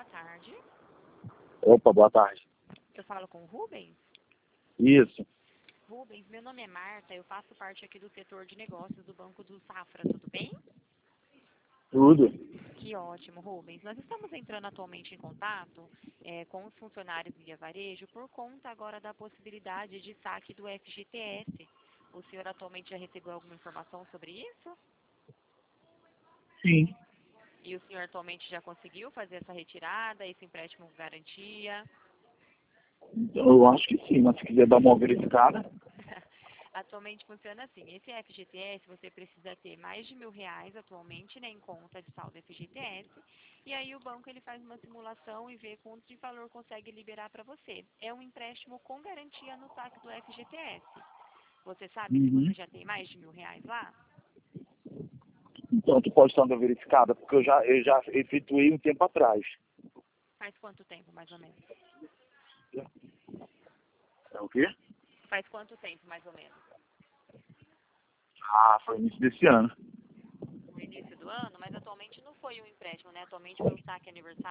boa tarde. Opa, boa tarde. Eu falo com o Rubens. Isso. Rubens, meu nome é Marta, eu faço parte aqui do setor de negócios do Banco do Safra, tudo bem? Tudo. Que ótimo, Rubens. Nós estamos entrando atualmente em contato com os funcionários Via Varejo por conta agora da possibilidade de saque do FGTS. O senhor atualmente já recebeu alguma informação sobre isso? Sim. E o senhor atualmente já conseguiu fazer essa retirada, esse empréstimo com garantia? Eu acho que sim, mas se quiser dar uma verificada. Atualmente funciona assim, esse FGTS você precisa ter mais de R$ 1.000 atualmente, né, em conta de saldo FGTS, e aí o banco ele faz uma simulação e vê quanto de valor consegue liberar para você. É um empréstimo com garantia no saque do FGTS. Você sabe se você já tem mais de R$ 1.000 lá? Então tu pode dar uma verificada, porque eu já efetuei um tempo atrás. Faz quanto tempo, mais ou menos? É o quê? Faz quanto tempo, mais ou menos? Ah, foi no início desse ano. No início do ano, mas atualmente não foi um empréstimo, né? Atualmente foi um saque aniversário.